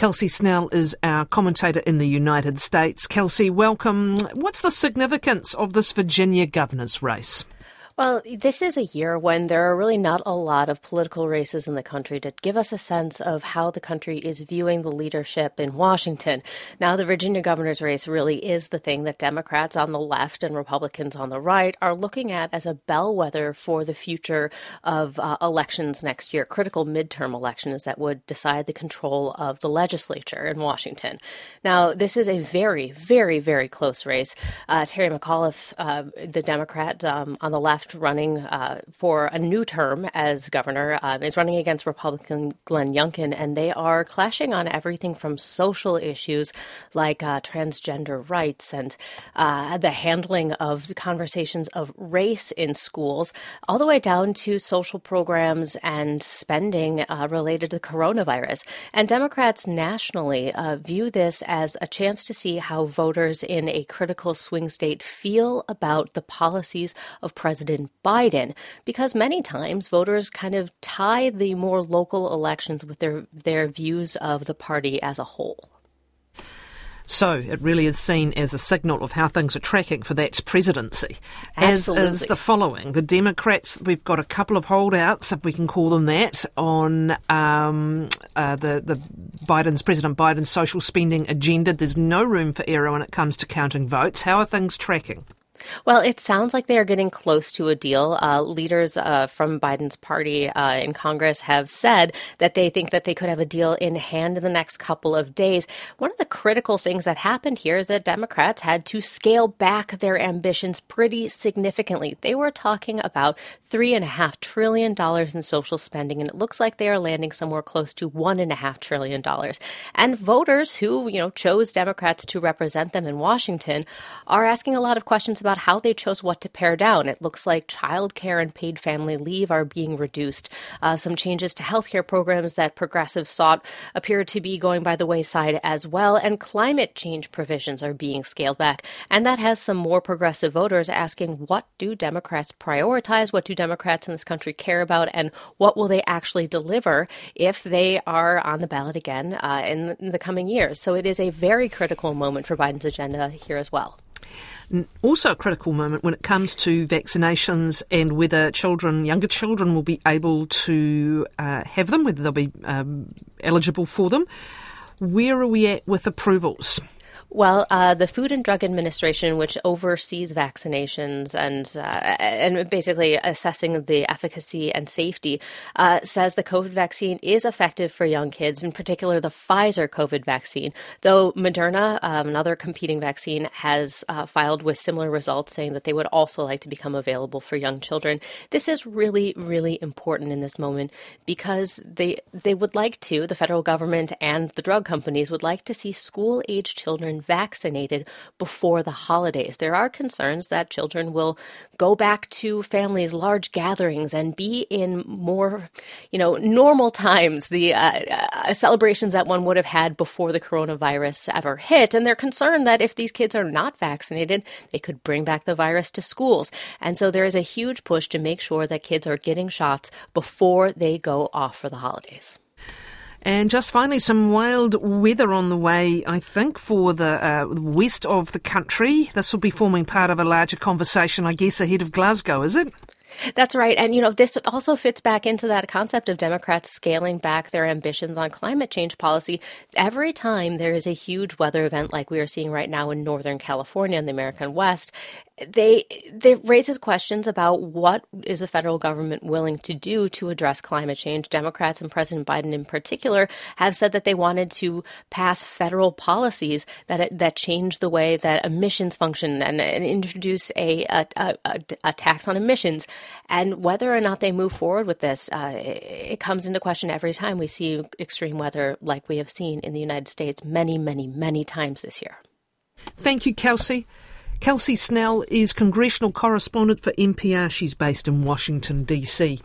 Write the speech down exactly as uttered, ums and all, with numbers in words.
Kelsey Snell is our commentator in the United States. Kelsey, welcome. What's the significance of this Virginia governor's race? Well, this is a year when there are really not a lot of political races in the country to give us a sense of how the country is viewing the leadership in Washington. Now, the Virginia governor's race really is the thing that Democrats on the left and Republicans on the right are looking at as a bellwether for the future of uh, elections next year, critical midterm elections that would decide the control of the legislature in Washington. Now, this is a very, very, very close race. Uh, Terry McAuliffe, uh, the Democrat um, on the left, running uh, for a new term as governor, uh, is running against Republican Glenn Youngkin, and they are clashing on everything from social issues like uh, transgender rights and uh, the handling of conversations of race in schools, all the way down to social programs and spending uh, related to the coronavirus. And Democrats nationally uh, view this as a chance to see how voters in a critical swing state feel about the policies of President Biden, because many times voters kind of tie the more local elections with their, their views of the party as a whole. So it really is seen as a signal of how things are tracking for that presidency. Absolutely. As is the following. The Democrats, we've got a couple of holdouts, if we can call them that, on um, uh, the, the Biden's, President Biden's social spending agenda. There's no room for error when it comes to counting votes. How are things tracking? Well, it sounds like they are getting close to a deal. Uh, leaders uh, from Biden's party uh, in Congress have said that they think that they could have a deal in hand in the next couple of days. One of the critical things that happened here is that Democrats had to scale back their ambitions pretty significantly. They were talking about three and a half trillion dollars in social spending, and it looks like they are landing somewhere close to one and a half trillion dollars. And voters who, you know, chose Democrats to represent them in Washington are asking a lot of questions about how they chose what to pare down. It looks like childcare and paid family leave are being reduced. Uh, some changes to healthcare programs that progressives sought appear to be going by the wayside as well. And climate change provisions are being scaled back. And that has some more progressive voters asking, what do Democrats prioritize? What do Democrats in this country care about? And what will they actually deliver if they are on the ballot again uh, in, in the coming years? So it is a very critical moment for Biden's agenda here as well. Also a critical moment when it comes to vaccinations and whether children, younger children, will be able to uh, have them, whether they'll be um, eligible for them. Where are we at with approvals? Well, uh, the Food and Drug Administration, which oversees vaccinations and uh, and basically assessing the efficacy and safety, uh, says the COVID vaccine is effective for young kids, in particular the Pfizer COVID vaccine, though Moderna, um, another competing vaccine, has uh, filed with similar results, saying that they would also like to become available for young children. This is really, really important in this moment because they, they would like to, the federal government and the drug companies would like to see school-age children vaccinated before the holidays. There are concerns that children will go back to families, large gatherings, and be in more, you know, normal times, the uh, uh, celebrations that one would have had before the coronavirus ever hit. And they're concerned that if these kids are not vaccinated, they could bring back the virus to schools. And so there is a huge push to make sure that kids are getting shots before they go off for the holidays. And just finally, some wild weather on the way, I think, for the uh, west of the country. This will be forming part of a larger conversation, I guess, ahead of Glasgow, is it? That's right. And, you know, this also fits back into that concept of Democrats scaling back their ambitions on climate change policy. Every time there is a huge weather event like we are seeing right now in Northern California and the American West, they they raises questions about what is the federal government willing to do to address climate change. Democrats and President Biden in particular have said that they wanted to pass federal policies that that change the way that emissions function and, and introduce a, a, a, a tax on emissions. And whether or not they move forward with this, uh, it, it comes into question every time we see extreme weather like we have seen in the United States many, many, many times this year. Thank you, Kelsey. Kelsey Snell is congressional correspondent for N P R. She's based in Washington, D C.